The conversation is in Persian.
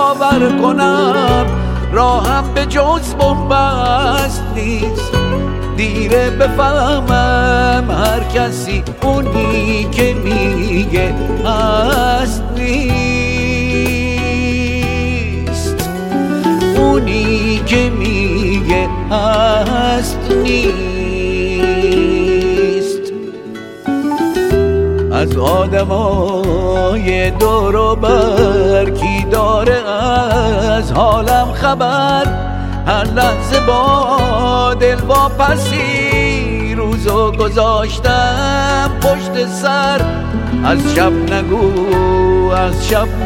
باور کنم راهم به جز بنبست نیست. دیره بفهمم هر کسی اونی که میگه هست نیست، اونی که میگه هست نیست. از آدمای دور و بر کی داره از حالم خبر؟ هر لحظه با دل واپسی روزو گذاشتم پشت سر. از شب نگو، از شب